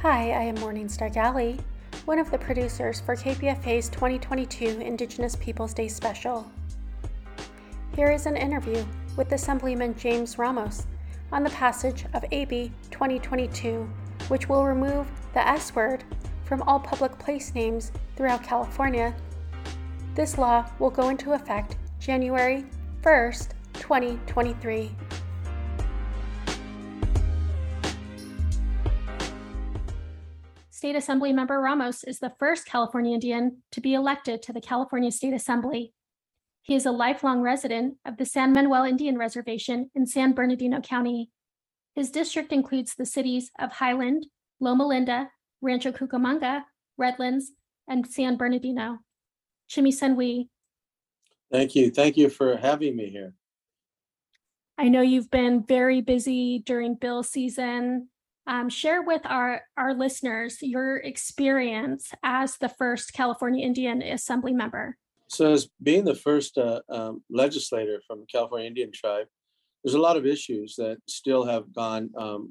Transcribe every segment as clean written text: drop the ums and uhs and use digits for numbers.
Hi, I am Morningstar Galley, one of the producers for KPFA's 2022 Indigenous Peoples Day special. Here is an interview with Assemblyman James Ramos on the passage of AB 2022, which will remove the S word from all public place names throughout California. This law will go into effect January 1st, 2023. State Assembly Member Ramos is the first California Indian to be elected to the California State Assembly. He is a lifelong resident of the San Manuel Indian Reservation in San Bernardino County. His district includes the cities of Highland, Loma Linda, Rancho Cucamonga, Redlands, and San Bernardino. Chimisenwi. Thank you. Thank you for having me here. I know you've been very busy during bill season. Share with our listeners your experience as the first California Indian Assembly member. So as being the first legislator from the California Indian tribe, there's a lot of issues that still have gone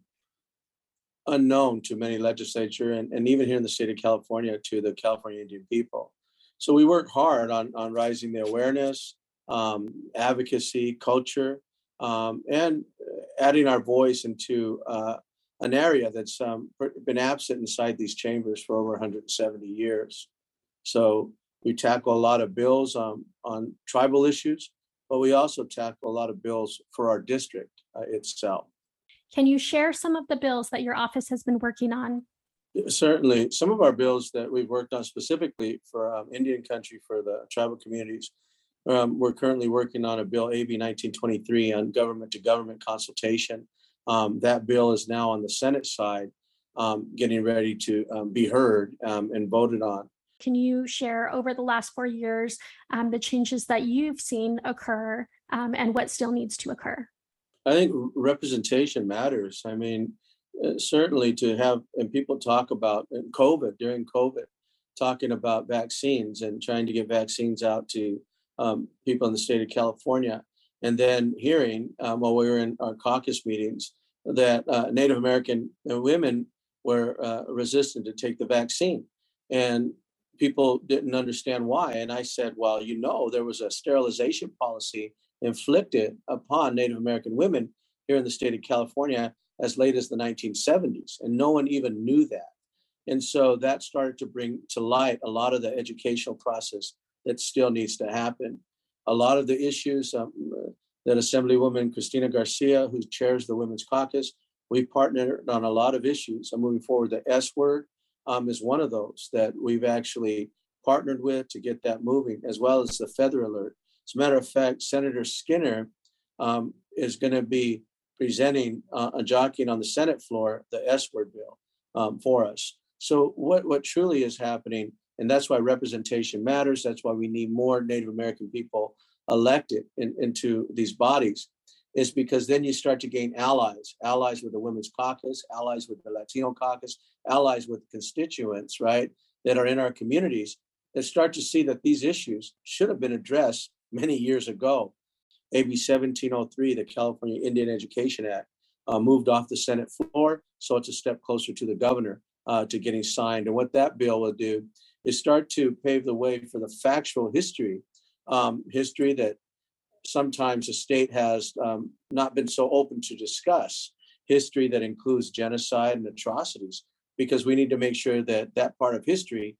unknown to many legislature and even here in the state of California to the California Indian people. So we work hard on raising the awareness, advocacy, culture, and adding our voice into an area that's been absent inside these chambers for over 170 years. So we tackle a lot of bills on tribal issues, but we also tackle a lot of bills for our district itself. Can you share some of the bills that your office has been working on? Certainly. Some of our bills that we've worked on specifically for Indian country, for the tribal communities, we're currently working on a bill, AB 1923, on government-to-government consultation. That bill is now on the Senate side, getting ready to be heard and voted on. Can you share over the last 4 years the changes that you've seen occur and what still needs to occur? I think representation matters. I mean, certainly to have, and people talk about during COVID, talking about vaccines and trying to get vaccines out to people in the state of California. And then hearing while we were in our caucus meetings that Native American women were resistant to take the vaccine. And people didn't understand why. And I said, well, there was a sterilization policy inflicted upon Native American women here in the state of California as late as the 1970s. And no one even knew that. And so that started to bring to light a lot of the educational process that still needs to happen. A lot of the issues that Assemblywoman Cristina Garcia, who chairs the Women's Caucus, we partnered on a lot of issues. I'm moving forward. The S word is one of those that we've actually partnered with to get that moving, as well as the feather alert. As a matter of fact, Senator Skinner is going to be presenting and jockeying on the Senate floor the S word bill for us. So what truly is happening, and that's why representation matters. That's why we need more Native American people elected into these bodies, is because then you start to gain allies with the Women's Caucus, allies with the Latino Caucus, allies with constituents, right, that are in our communities, that start to see that these issues should have been addressed many years ago. AB 1703, the California Indian Education Act, moved off the Senate floor, so it's a step closer to the governor to getting signed. And what that bill will do is start to pave the way for the factual history that sometimes the state has not been so open to discuss, history that includes genocide and atrocities, because we need to make sure that that part of history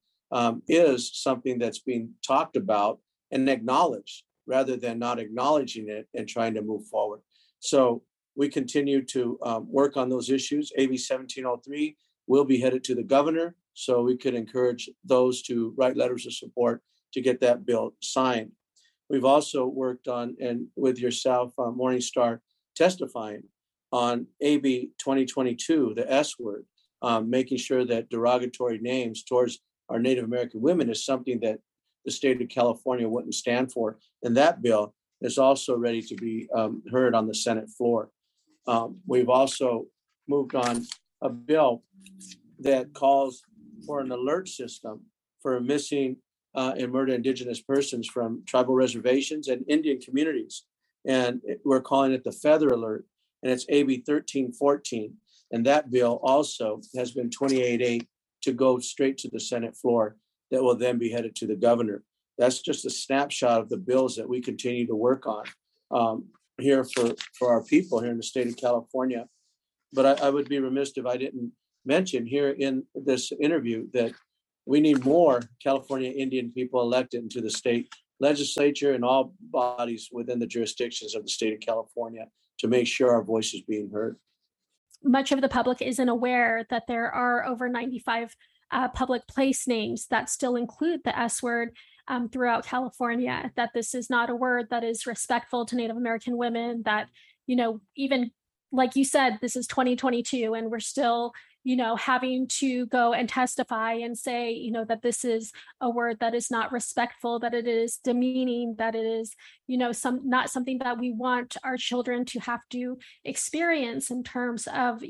is something that's being talked about and acknowledged, rather than not acknowledging it and trying to move forward. So we continue to work on those issues. AB 1703 will be headed to the governor, so we could encourage those to write letters of support to get that bill signed. We've also worked on, and with yourself, Morningstar, testifying on AB 2022, the S word, making sure that derogatory names towards our Native American women is something that the state of California wouldn't stand for. And that bill is also ready to be heard on the Senate floor. We've also moved on a bill that calls for an alert system for missing and murdered Indigenous persons from tribal reservations and Indian communities. And we're calling it the Feather Alert, and it's AB 1314. And that bill also has been 28-8 to go straight to the Senate floor that will then be headed to the governor. That's just a snapshot of the bills that we continue to work on here for our people here in the state of California. But I would be remiss if I didn't mention here in this interview that we need more California Indian people elected into the state legislature and all bodies within the jurisdictions of the state of California to make sure our voice is being heard. Much of the public isn't aware that there are over 95 public place names that still include the S word throughout California, that this is not a word that is respectful to Native American women, that, even like you said, this is 2022 and we're still, having to go and testify and say, that this is a word that is not respectful, that it is demeaning, that it is, not something that we want our children to have to experience in terms of,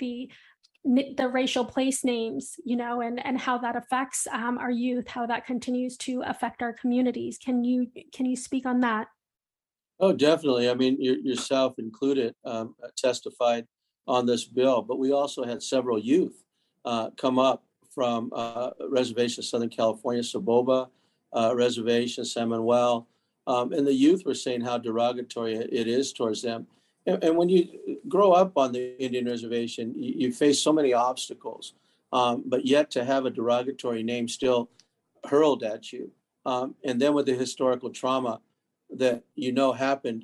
the racial place names, and how that affects our youth, how that continues to affect our communities. Can you speak on that? Oh, definitely. I mean, yourself included testified on this bill, but we also had several youth come up from reservation Southern California, Soboba Reservation, San Manuel, and the youth were saying how derogatory it is towards them. And when you grow up on the Indian reservation, you face so many obstacles, but yet to have a derogatory name still hurled at you. And then with the historical trauma that happened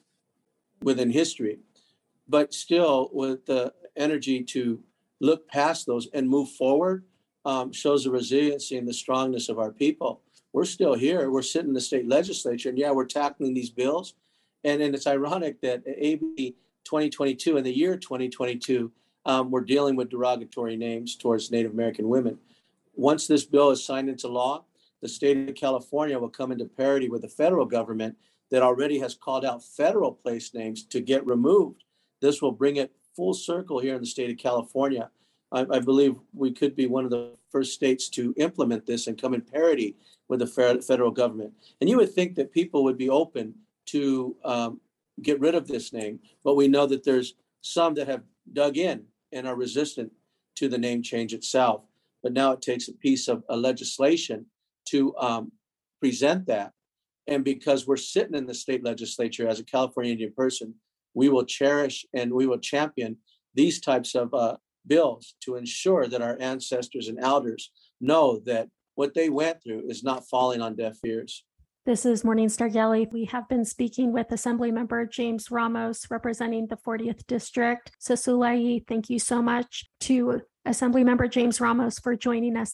within history, but still with the energy to look past those and move forward shows the resiliency and the strongness of our people. We're still here. We're sitting in the state legislature, and we're tackling these bills. And it's ironic that AB 2022, in the year 2022, we're dealing with derogatory names towards Native American women. Once this bill is signed into law, the state of California will come into parity with the federal government that already has called out federal place names to get removed. This will bring it full circle here in the state of California. I believe we could be one of the first states to implement this and come in parity with the federal government. And you would think that people would be open to get rid of this name, but we know that there's some that have dug in and are resistant to the name change itself. But now it takes a piece of legislation to present that. And because we're sitting in the state legislature as a California Indian person, we will cherish and we will champion these types of bills to ensure that our ancestors and elders know that what they went through is not falling on deaf ears. This is Morningstar Galley. We have been speaking with Assemblymember James Ramos, representing the 40th District. Sasulai, thank you so much to Assemblymember James Ramos for joining us.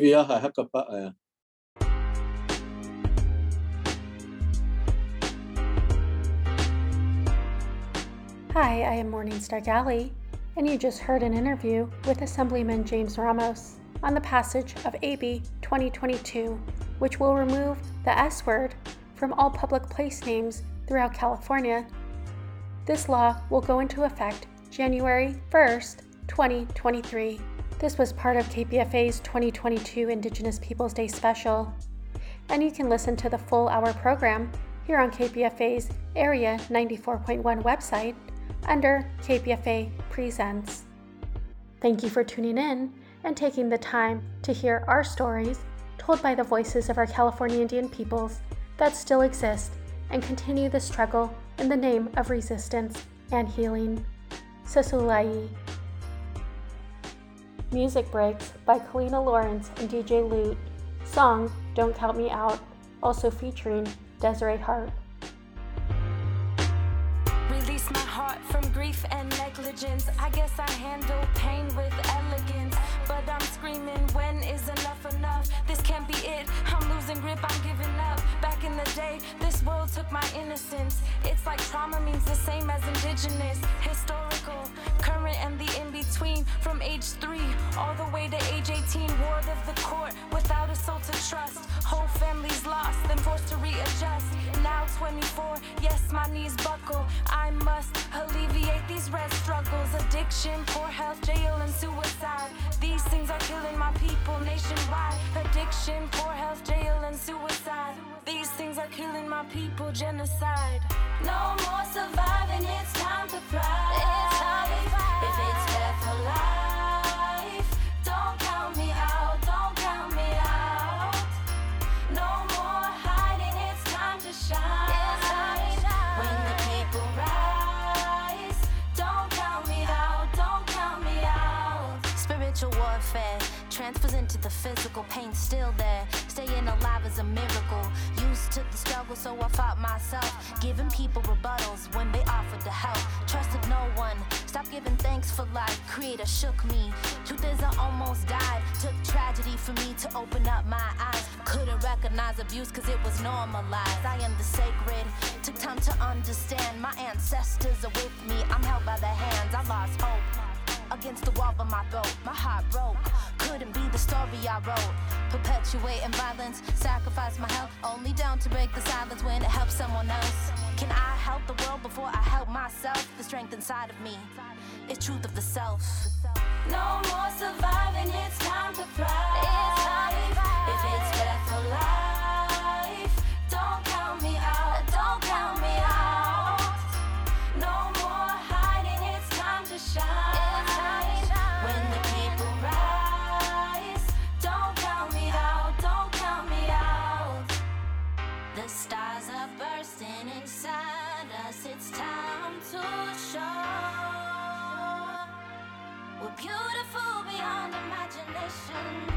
Hi, I am Morningstar Galley, and you just heard an interview with Assemblyman James Ramos on the passage of AB 2022, which will remove the S word from all public place names throughout California. This law will go into effect January 1st, 2023. This was part of KPFA's 2022 Indigenous Peoples Day special, and you can listen to the full hour program here on KPFA's Area 94.1 website under KPFA Presents. Thank you for tuning in and taking the time to hear our stories told by the voices of our California Indian peoples that still exist and continue the struggle in the name of resistance and healing. Sasulai. Music breaks by Kalina Lawrence and DJ Lute. Song Don't Count Me Out, also featuring Desiree Hart. Release my heart from grief and negligence. I guess I handle pain with elegance, but I'm screaming, when is enough enough? This can't be it, I'm losing grip, I'm giving up. Back in the day, this world took my innocence. It's like trauma means the same as indigenous, historical, current and the in-between. From age 3 all the way to age 18, ward of the court, without a soul to trust. Whole families lost, then forced to readjust. Now 24, yes, my knees buckle. I must alleviate these red struggles. Addiction, poor health, jail, and suicide. These things are killing my people nationwide. Addiction, poor health, jail, and suicide. These things are killing my people, genocide. No more surviving, it's time to thrive. It's time to thrive. If it's death transfers into the physical. Pain still there, staying alive is a miracle. Used to the struggle, so I fought myself, giving people rebuttals when they offered to help. Trusted no one, stopped giving thanks for life. Creator shook me. Truth is I almost died. Took tragedy for me to open up my eyes. Couldn't recognize abuse cause it was normalized. I am the sacred. Took time to understand my ancestors are with me. I'm held by their hands. I lost hope. Against the wall of my throat, my heart broke. Couldn't be the story I wrote. Perpetuating violence, sacrifice my health, only down to break the silence when it helps someone else. Can I help the world before I help myself? The strength inside of me is truth of the self. No more surviving, it's time to thrive. If it's death for life, don't count me out, don't count me out. No more hiding, it's time to shine. When the people rise, don't count me out, don't count me out. The stars are bursting inside us, it's time to show. We're beautiful beyond imagination.